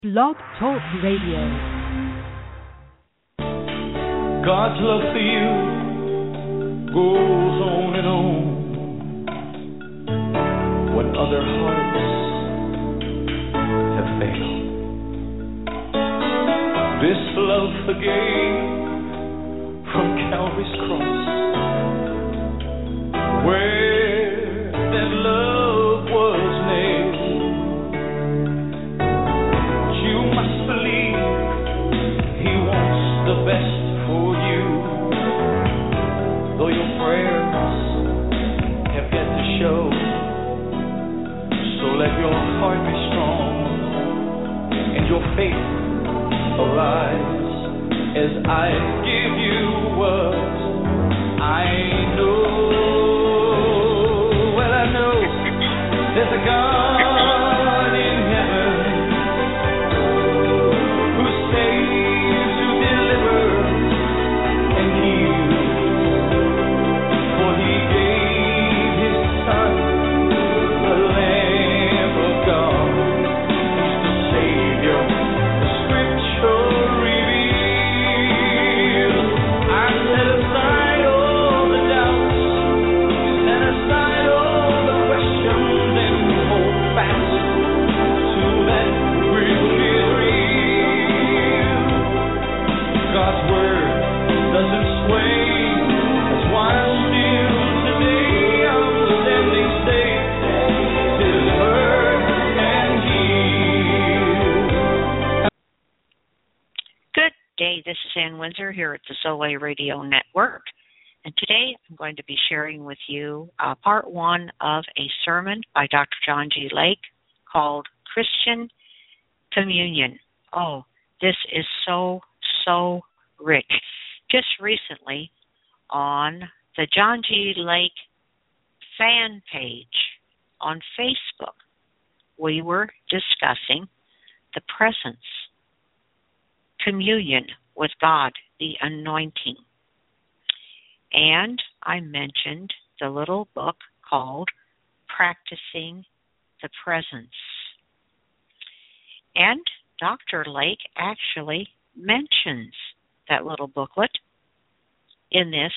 Blog Talk Radio. God's love for you goes on and on when other hearts have failed. This love forgave from Calvary's cross, where that love was nailed. You must believe He wants the best for you, though your prayers have yet to show. So let your heart be strong and your faith arise as I give you what I know. Well, I know there's a God in heaven who saves, who delivers and heals, for He gave His Son, the Lamb of God, the Savior. Scripture reveals. I set aside all the doubts, set aside all the questions, and hold fast to that which is real. God's word doesn't sway. That's why still today I'm standing safe, delivered and healed. Good day, this is Ann Windsor here at the Zoe Radio Network, and today I'm going to be sharing with you part one of a sermon by Dr. John G. Lake called Christian Communion. Oh, this is so rich. Just recently on the John G. Lake fan page on Facebook, we were discussing the presence, communion with God, the anointing. And I mentioned the little book called Practicing the Presence. And Dr. Lake actually mentions that little booklet in this.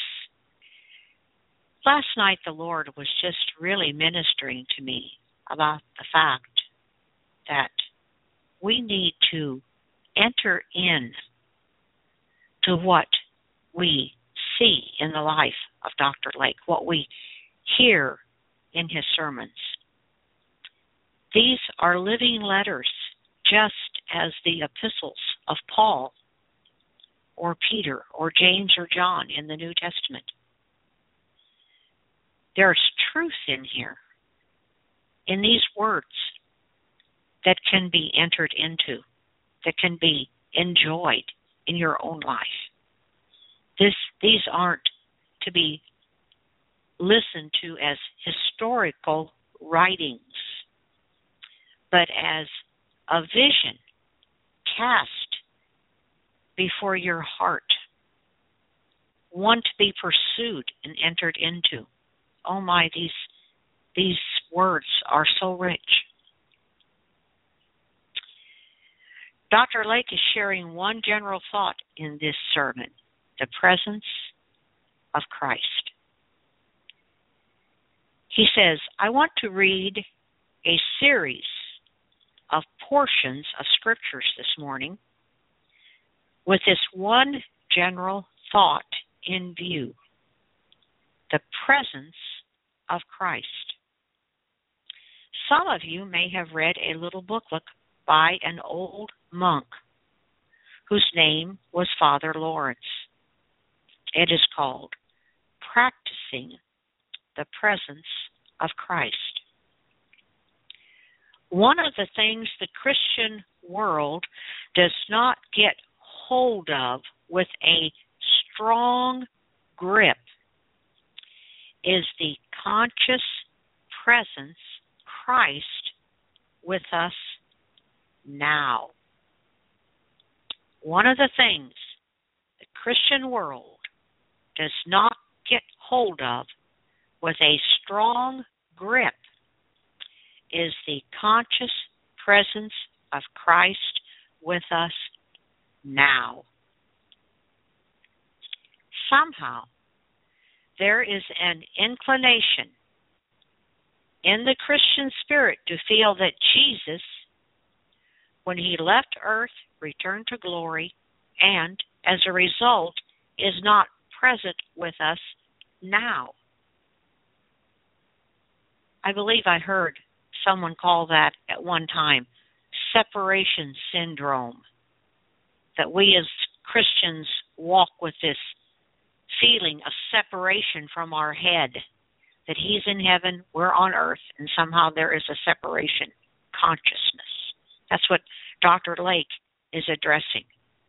Last night the Lord was just really ministering to me about the fact that we need to enter in to what we see in the life of Dr. Lake, what we hear in his sermons. These are living letters, just as the epistles of Paul or Peter or James or John in the New Testament. There's truth in here, in these words, that can be entered into, that can be enjoyed in your own life. These aren't to be listened to as historical writings, but as a vision cast before your heart, one to be pursued and entered into. Oh my, these words are so rich. Dr. Lake is sharing one general thought in this sermon, the presence of Christ. He says, I want to read a series of portions of scriptures this morning with this one general thought in view, the presence of Christ. Some of you may have read a little booklet by an old monk whose name was Father Lawrence. It is called Practicing the Presence of Christ. One of the things the Christian world does not get hold of with a strong grip is the conscious presence Christ with us now. One of the things the Christian world does not get hold of with a strong grip is the conscious presence of Christ with us now. Somehow, there is an inclination in the Christian spirit to feel that Jesus, when he left earth, returned to glory, and as a result, is not present with us now. I believe I heard someone call that at one time separation syndrome, that we as Christians walk with this feeling of separation from our head, that he's in heaven, we're on earth, and somehow there is a separation consciousness. That's what Dr. Lake is addressing.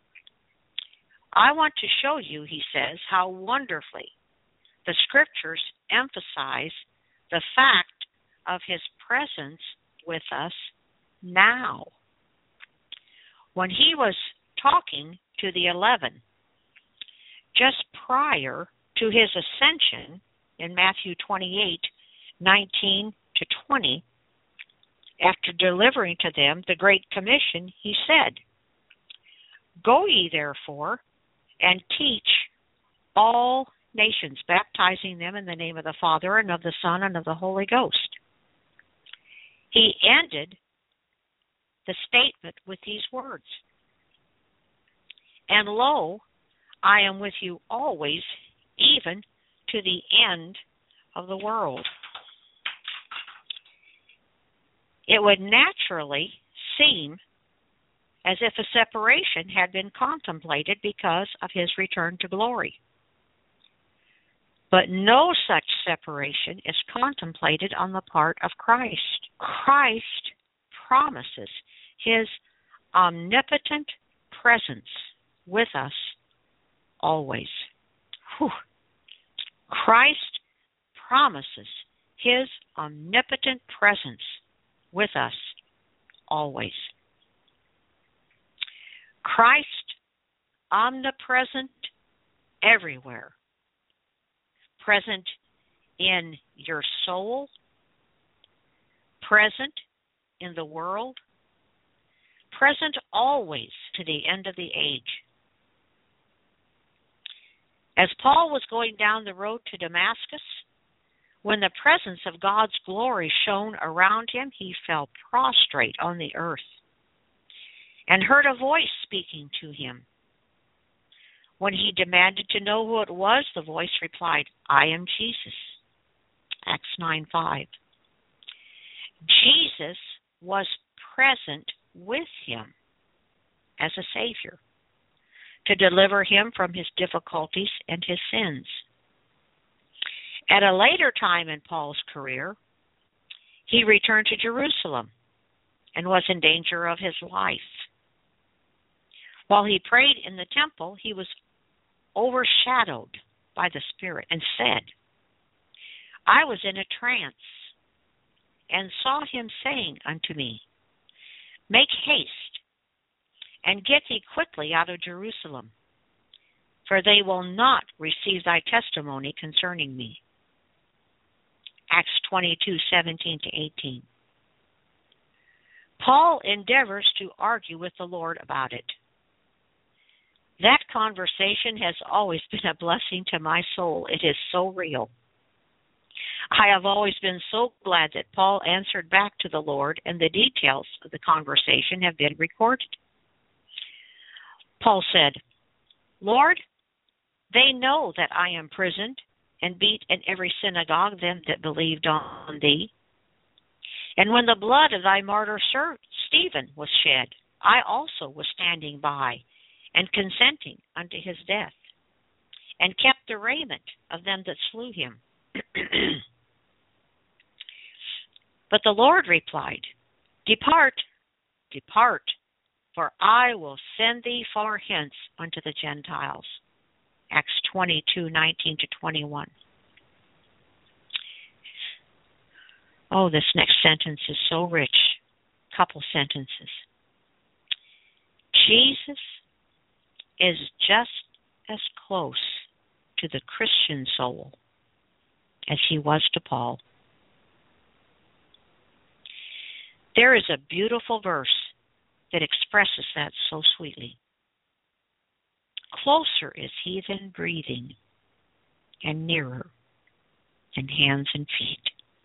I want to show you, he says, how wonderfully the scriptures emphasize the fact of his presence with us now. When he was talking to the 11, just prior to his ascension in Matthew 28:19 to 20, after delivering to them the Great Commission, he said, "Go ye therefore and teach all nations, baptizing them in the name of the Father and of the Son and of the Holy Ghost." He ended the statement with these words, "And lo, I am with you always, even to the end of the world." It would naturally seem as if a separation had been contemplated because of his return to glory. But no such separation is contemplated on the part of Christ. Christ promises his omnipotent presence with us always. Whew. Christ promises his omnipotent presence with us always. Christ, omnipresent everywhere, present in your soul, present in the world, present always to the end of the age. As Paul was going down the road to Damascus, when the presence of God's glory shone around him, he fell prostrate on the earth and heard a voice speaking to him. When he demanded to know who it was, the voice replied, "I am Jesus." Acts 9:5. Jesus was present with him as a Savior to deliver him from his difficulties and his sins. At a later time in Paul's career, he returned to Jerusalem and was in danger of his life. While he prayed in the temple, he was overshadowed by the Spirit and said, "I was in a trance and saw him saying unto me, Make haste and get thee quickly out of Jerusalem, for they will not receive thy testimony concerning me." Acts 22:17 to 18. Paul endeavors to argue with the Lord about it. That conversation has always been a blessing to my soul. It is so real. I have always been so glad that Paul answered back to the Lord, and the details of the conversation have been recorded. Paul said, "Lord, they know that I am imprisoned and beat in every synagogue them that believed on thee. And when the blood of thy martyr Stephen was shed, I also was standing by and consenting unto his death, and kept the raiment of them that slew him." But the Lord replied, "Depart, depart, for I will send thee far hence unto the Gentiles." Acts 22:19 to 21. Oh, this next sentence is so rich. Couple sentences. Jesus is just as close to the Christian soul as he was to Paul. There is a beautiful verse that expresses that so sweetly. Closer is he than breathing, and nearer than hands and feet.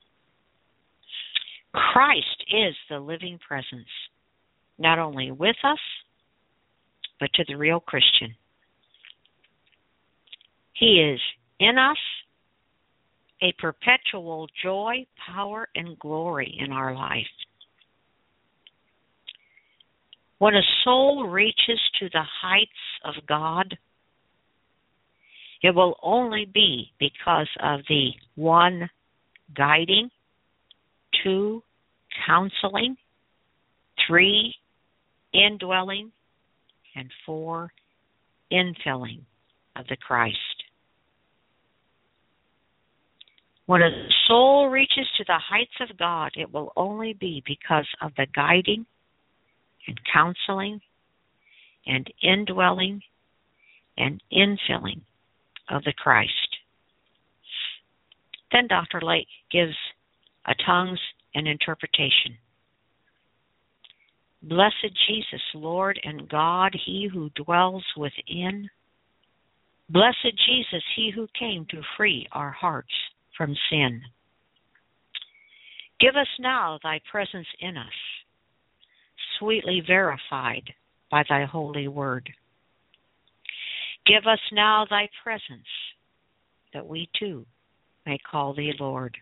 Christ is the living presence, not only with us, but to the real Christian. He is in us, a perpetual joy, power, and glory in our life. When a soul reaches to the heights of God, it will only be because of the 1, guiding, 2, counseling, 3, indwelling, and 4, infilling of the Christ. When a soul reaches to the heights of God, it will only be because of the guiding and counseling and indwelling and infilling of the Christ. Then Dr. Lake gives a tongues and interpretation. Blessed Jesus, Lord and God, he who dwells within. Blessed Jesus, he who came to free our hearts from sin. Give us now thy presence in us, sweetly verified by thy holy word. Give us now thy presence, that we too may call thee Lord.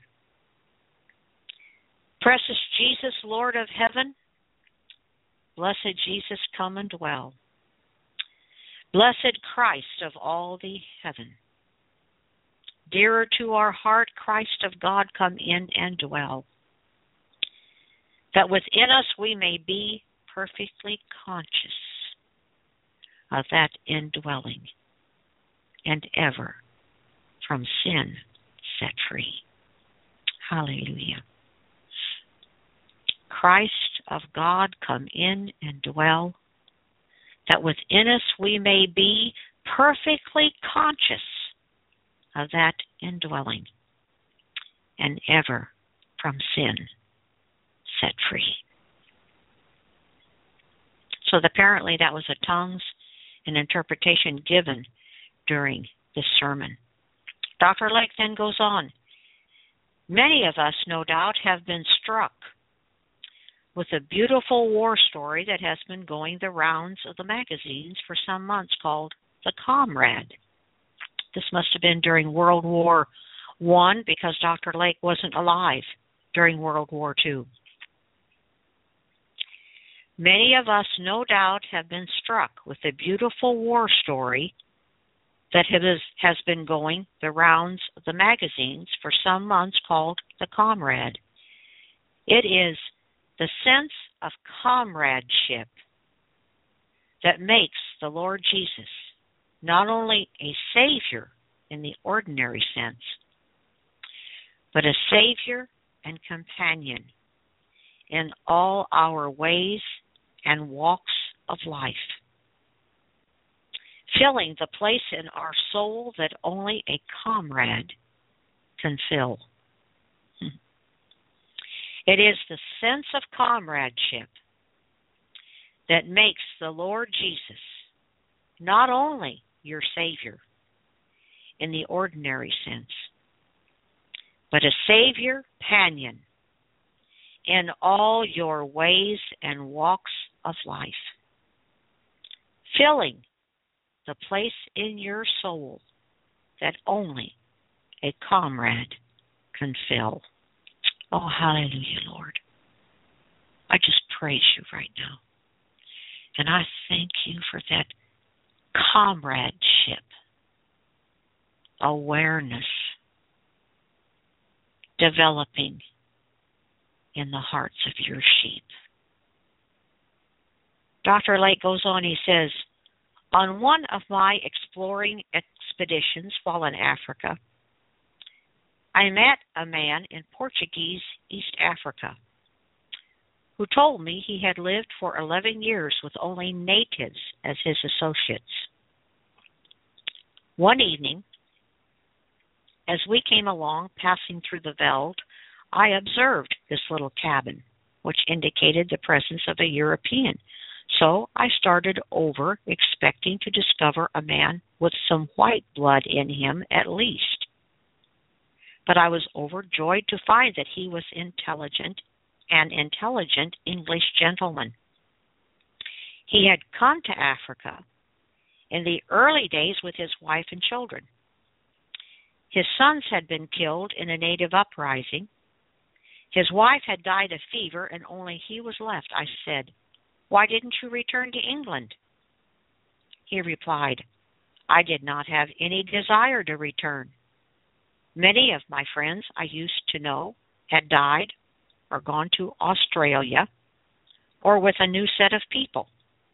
Precious Jesus, Lord of heaven, blessed Jesus, come and dwell. Blessed Christ of all the heaven, dearer to our heart, Christ of God, come in and dwell, that within us we may be perfectly conscious of that indwelling, and ever from sin set free. Hallelujah. Christ of God, come in and dwell, that within us we may be perfectly conscious of that indwelling, and ever from sin set free. So apparently that was a tongues and interpretation given during this sermon. Dr. Lake then goes on. Many of us, no doubt, have been struck with a beautiful war story that has been going the rounds of the magazines for some months called The Comrade. This must have been during World War I because Dr. Lake wasn't alive during World War II. Many of us, no doubt, have been struck with the beautiful war story that has been going the rounds of the magazines for some months called The Comrade. It is the sense of comradeship that makes the Lord Jesus not only a Savior in the ordinary sense, but a Savior and companion in all our ways and walks of life, filling the place in our soul that only a comrade can fill. It is the sense of comradeship that makes the Lord Jesus not only your Savior in the ordinary sense, but a Savior companion in all your ways and walks of life, filling the place in your soul that only a comrade can fill. Oh, hallelujah, Lord. I just praise you right now. And I thank you for that comradeship, awareness, developing in the hearts of your sheep. Dr. Lake goes on, he says, on one of my exploring expeditions while in Africa, I met a man in Portuguese East Africa who told me he had lived for 11 years with only natives as his associates. One evening, as we came along passing through the veld, I observed this little cabin, which indicated the presence of a European So I started over, expecting to discover a man with some white blood in him at least. But I was overjoyed to find that he was an intelligent English gentleman. He had come to Africa in the early days with his wife and children. His sons had been killed in a native uprising. His wife had died of fever, and only he was left. I said, "Why didn't you return to England?" He replied, "I did not have any desire to return. Many of my friends I used to know had died or gone to Australia or with a new set of people,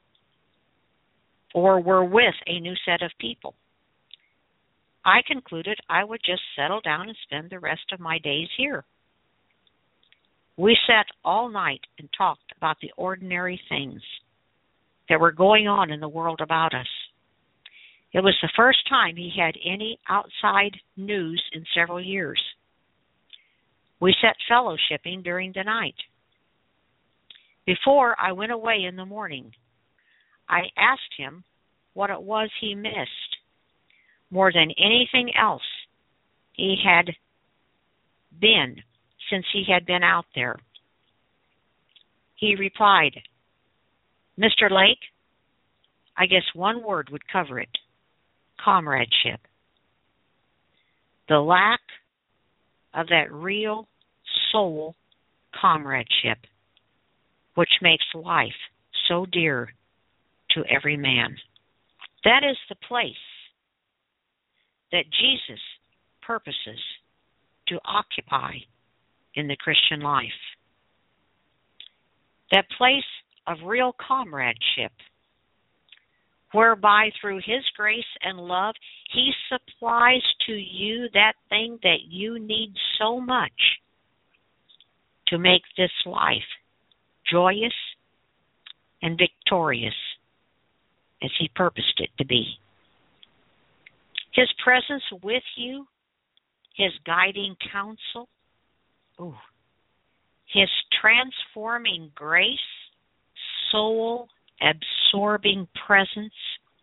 or were with a new set of people. I concluded I would just settle down and spend the rest of my days here." We sat all night and talked about the ordinary things that were going on in the world about us. It was the first time he had any outside news in several years. We sat fellowshipping during the night. Before I went away in the morning, I asked him what it was he missed more than anything else he had been since he had been out there. He replied, "Mr. Lake, I guess one word would cover it: comradeship. The lack of that real soul comradeship, which makes life so dear to every man." That is the place that Jesus purposes to occupy in the Christian life. That place of real comradeship, whereby through His grace and love, He supplies to you that thing that you need so much to make this life joyous and victorious as He purposed it to be. His presence with you, His guiding counsel, His transforming grace, soul-absorbing presence,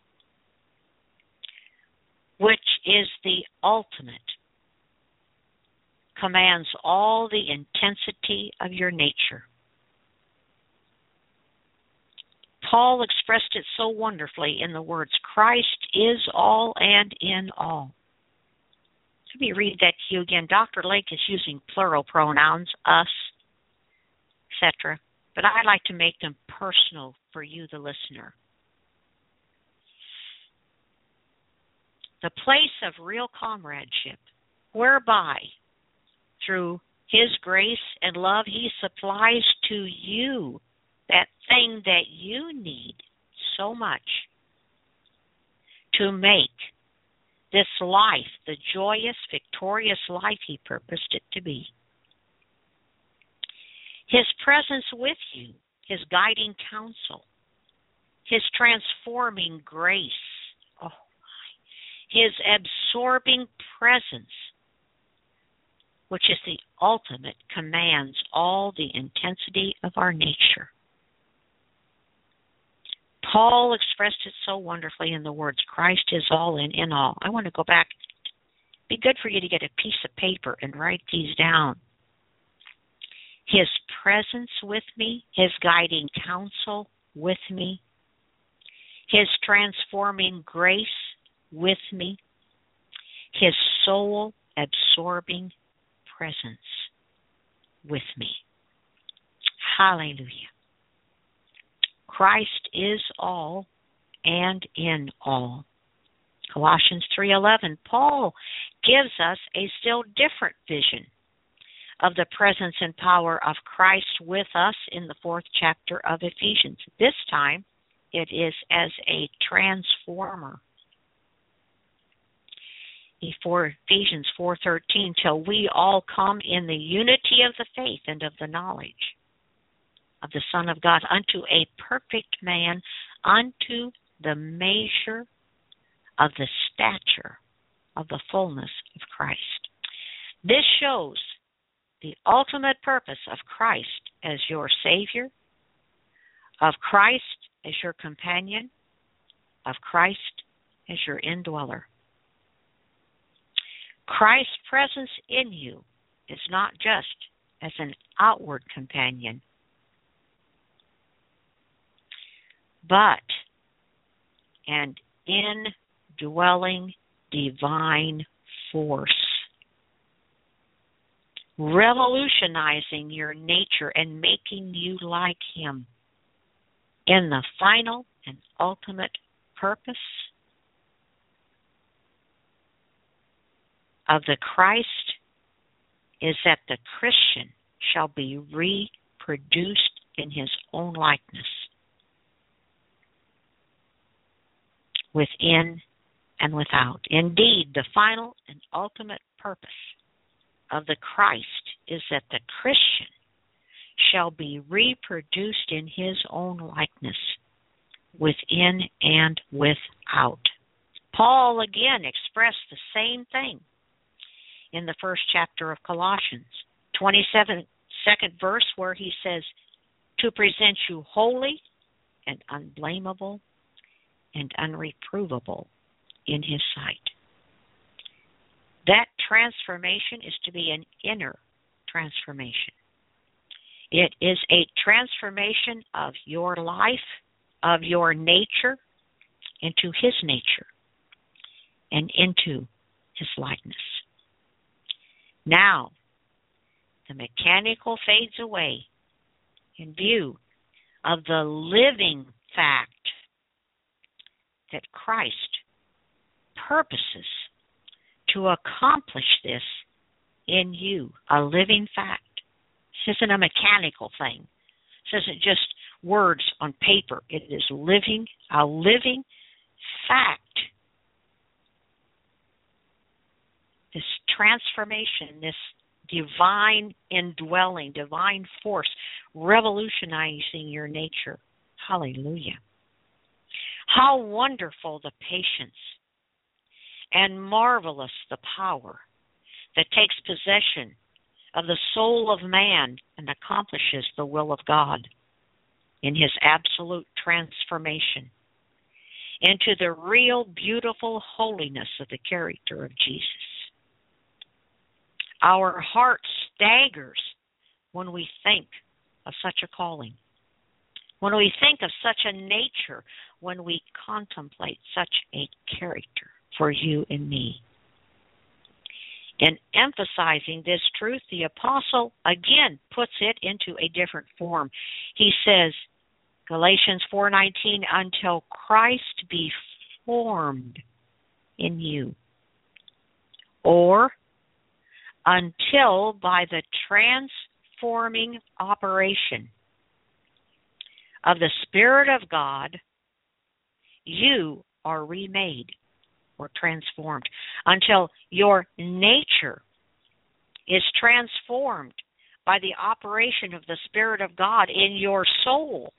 which is the ultimate, commands all the intensity of your nature. Paul expressed it so wonderfully in the words, "Christ is all and in all." Let me read that to you again. Dr. Lake is using plural pronouns, us, etc., but I like to make them personal for you, the listener. The place of real comradeship, whereby, through His grace and love, He supplies to you that thing that you need so much to make this life the joyous, victorious life He purposed it to be. His presence with you, His guiding counsel, His transforming grace, His absorbing presence, which is the ultimate, commands all the intensity of our nature. Paul expressed it so wonderfully in the words, "Christ is all and in all." I want to go back. It'd be good for you to get a piece of paper and write these down. His presence with me, His guiding counsel with me, His transforming grace with me, His soul-absorbing presence with me. Hallelujah. Christ is all and in all. Colossians 3:11, Paul gives us a still different vision of the presence and power of Christ with us in the 4th chapter of Ephesians. This time, it is as a transformer. Ephesians 4:13, till we all come in the unity of the faith and of the knowledge of the Son of God, unto a perfect man, unto the measure of the stature of the fullness of Christ. This shows the ultimate purpose of Christ as your Savior, of Christ as your companion, of Christ as your indweller. Christ's presence in you is not just as an outward companion, but an indwelling divine force, revolutionizing your nature and making you like Him in the final and ultimate purpose of the Christ is that the Christian shall be reproduced in His own likeness, within and without. Indeed, the final and ultimate purpose of the Christ is that the Christian shall be reproduced in His own likeness, within and without. Paul again expressed the same thing in the first chapter of Colossians, 22nd verse, where he says, to present you holy and unblameable and unreprovable in His sight. That transformation is to be an inner transformation. It is a transformation of your life, of your nature, into His nature and into His likeness. Now, the mechanical fades away in view of the living fact that Christ purposes to accomplish this in you, a living fact. This isn't a mechanical thing. This isn't just words on paper. It is a living fact. This transformation, this divine indwelling, divine force, revolutionizing your nature. Hallelujah. How wonderful the patience and marvelous the power that takes possession of the soul of man and accomplishes the will of God in His absolute transformation into the real beautiful holiness of the character of Jesus. Our heart staggers when we think of such a calling, when we think of such a nature, when we contemplate such a character for you and me. In emphasizing this truth, the apostle again puts it into a different form. He says, Galatians 4:19, until Christ be formed in you, or until by the transforming operation of the Spirit of God, you are remade or transformed, until your nature is transformed by the operation of the Spirit of God in your soul,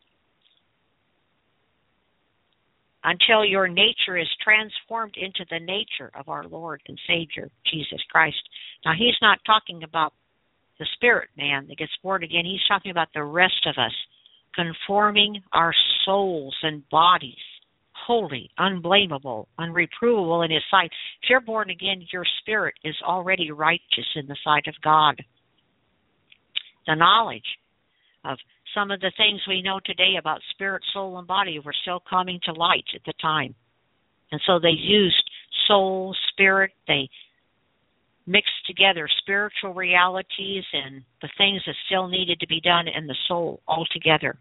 until your nature is transformed into the nature of our Lord and Savior, Jesus Christ. Now, he's not talking about the spirit man that gets born again. He's talking about the rest of us, conforming our souls and bodies, holy, unblameable, unreprovable in His sight. If you're born again, your spirit is already righteous in the sight of God. The knowledge of some of the things we know today about spirit, soul, and body were still coming to light at the time. And so they used soul, spirit, they mixed together spiritual realities and the things that still needed to be done in the soul all together.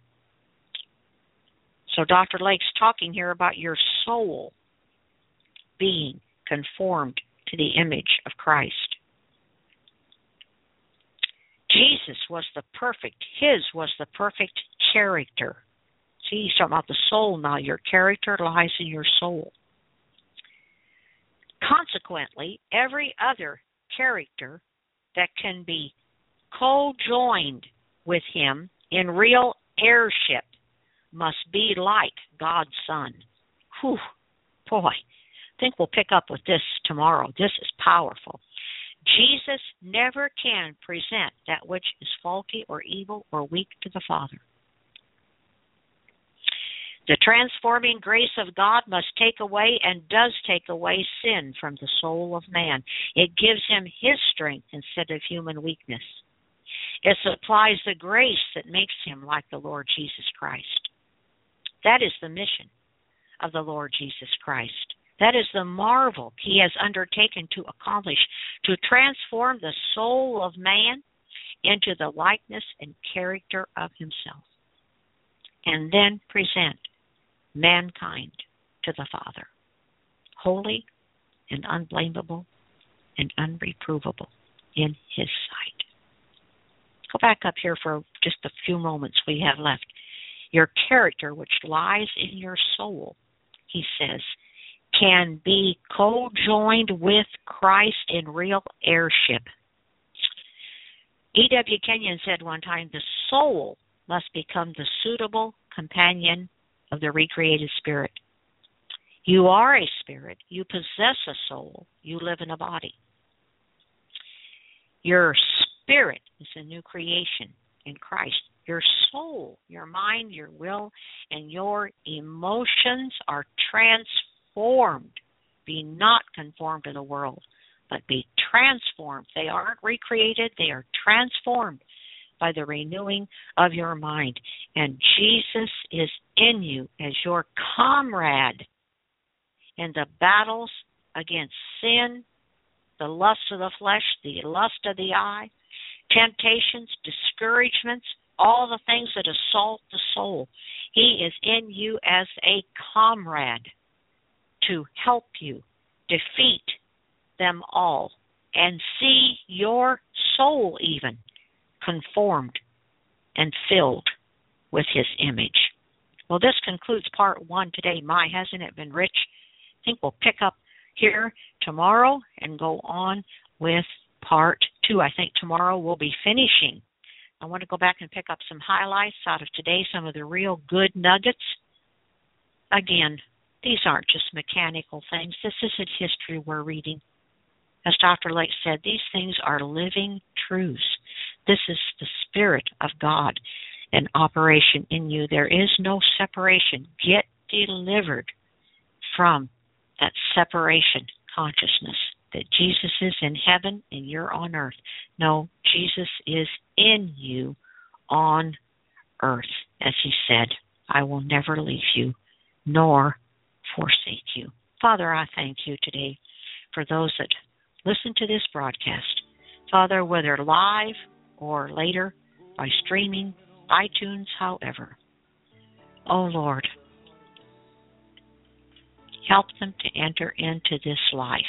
So Dr. Lake's talking here about your soul being conformed to the image of Christ. Jesus was the perfect, His was the perfect character. See, he's talking about the soul now. Your character lies in your soul. Consequently, every other character that can be co-joined with Him in real heirship must be like God's Son. Whew, boy, I think we'll pick up with this tomorrow. This is powerful. Jesus never can present that which is faulty or evil or weak to the Father. The transforming grace of God must take away and does take away sin from the soul of man. It gives him his strength instead of human weakness. It supplies the grace that makes him like the Lord Jesus Christ. That is the mission of the Lord Jesus Christ. That is the marvel he has undertaken to accomplish, to transform the soul of man into the likeness and character of himself, and then present mankind to the Father, holy and unblameable and unreprovable in his sight. Go back up here for just a few moments we have left. Your character, which lies in your soul, he says, can be co-joined with Christ in real heirship. E.W. Kenyon said one time, the soul must become the suitable companion of the recreated spirit. You are a spirit. You possess a soul. You live in a body. Your spirit is a new creation in Christ. Your soul, your mind, your will, and your emotions are transformed. Be not conformed to the world, but be transformed. They aren't recreated. They are transformed by the renewing of your mind. And Jesus is in you as your comrade in the battles against sin, the lust of the flesh, the lust of the eye, temptations, discouragements, all the things that assault the soul. He is in you as a comrade to help you defeat them all and see your soul even conformed and filled with his image. Well, this concludes part one today. My, hasn't it been rich? I think we'll pick up here tomorrow and go on with part two. I think tomorrow we'll be finishing. I want to go back and pick up some highlights out of today, some of the real good nuggets. Again, these aren't just mechanical things. This isn't history we're reading. As Dr. Lake said, these things are living truths. This is the Spirit of God in operation in you. There is no separation. Get delivered from that separation consciousness that Jesus is in heaven and you're on earth. No, Jesus is in you on earth. As he said, I will never leave you nor forsake you. Father, I thank you today for those that listen to this broadcast. Father, whether live or later, by streaming, iTunes, however. Oh, Lord, help them to enter into this life,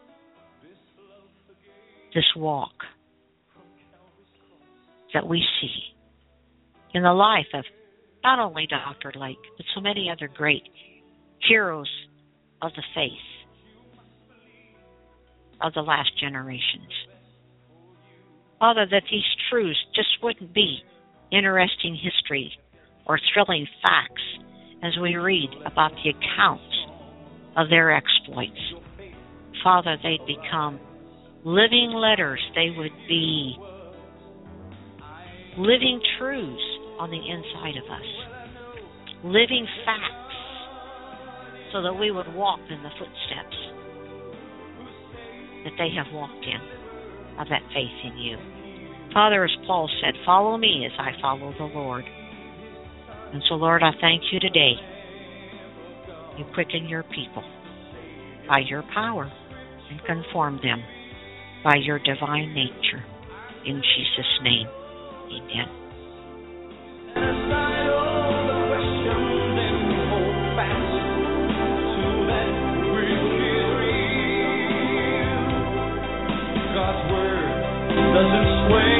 this walk that we see in the life of not only Dr. Lake, but so many other great heroes of the faith of the last generations. Father, that these truths just wouldn't be interesting history or thrilling facts as we read about the accounts of their exploits. Father, they'd become living letters. They would be living truths on the inside of us, living facts, so that we would walk in the footsteps that they have walked in of that faith in you. Father, as Paul said, follow me as I follow the Lord. And so, Lord, I thank you today. You quicken your people by your power and conform them by your divine nature. In Jesus' name, amen. Doesn't sway.